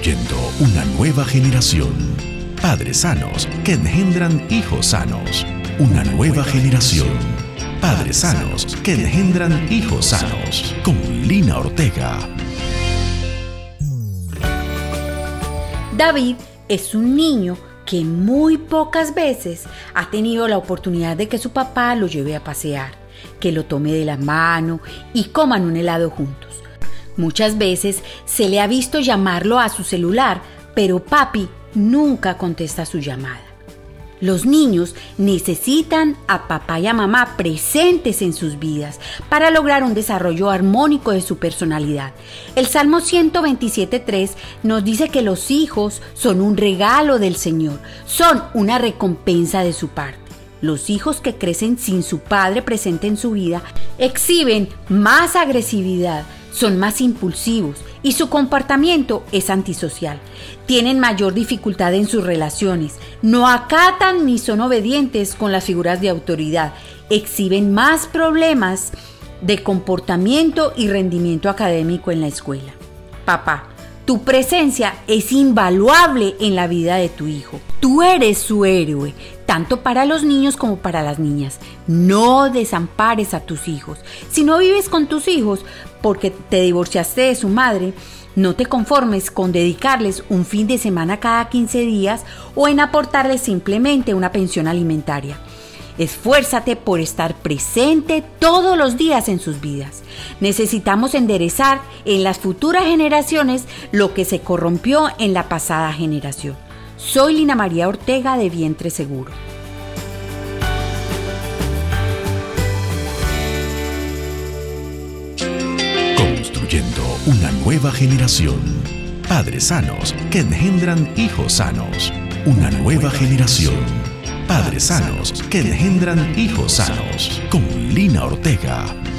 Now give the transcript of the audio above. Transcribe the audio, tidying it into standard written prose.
Construyendo una nueva generación. Padres sanos que engendran hijos sanos. Una nueva generación. Padres sanos que engendran hijos sanos. Con Lina Ortega. David es un niño que muy pocas veces ha tenido la oportunidad de que su papá lo lleve a pasear, que lo tome de la mano y coman un helado juntos. Muchas veces se le ha visto llamarlo a su celular, pero papi nunca contesta su llamada. Los niños necesitan a papá y a mamá presentes en sus vidas para lograr un desarrollo armónico de su personalidad. El Salmo 127:3 nos dice que los hijos son un regalo del Señor, son una recompensa de su parte. Los hijos que crecen sin su padre presente en su vida exhiben más agresividad, son más impulsivos y su comportamiento es antisocial. Tienen mayor dificultad en sus relaciones, no acatan ni son obedientes con las figuras de autoridad, exhiben más problemas de comportamiento y rendimiento académico en la escuela. Papá, tu presencia es invaluable en la vida de tu hijo. Tú eres su héroe, tanto para los niños como para las niñas. No desampares a tus hijos. Si no vives con tus hijos porque te divorciaste de su madre, no te conformes con dedicarles un fin de semana cada 15 días o en aportarles simplemente una pensión alimentaria. Esfuérzate por estar presente todos los días en sus vidas. Necesitamos enderezar en las futuras generaciones lo que se corrompió en la pasada generación. Soy Lina María Ortega de Vientre Seguro. Construyendo una nueva generación. Padres sanos que engendran hijos sanos. Una nueva generación. Padres sanos que engendran hijos sanos. Con Lina Ortega.